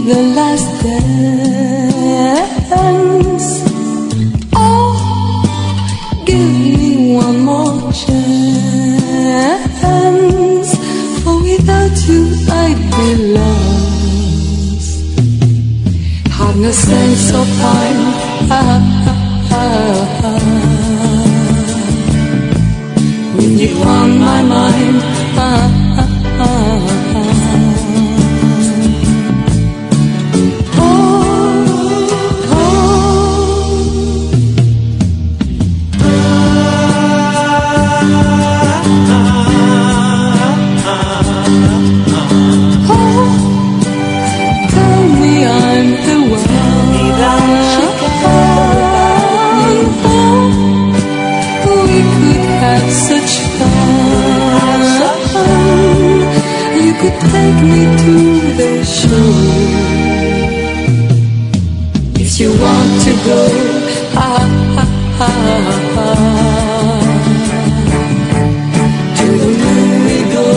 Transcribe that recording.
the last dance. Oh, give me one more chance, for without you I'd be lost. Have no sense of time. When you're on my mind, take me to the shore. If you want to go, to the moon we go.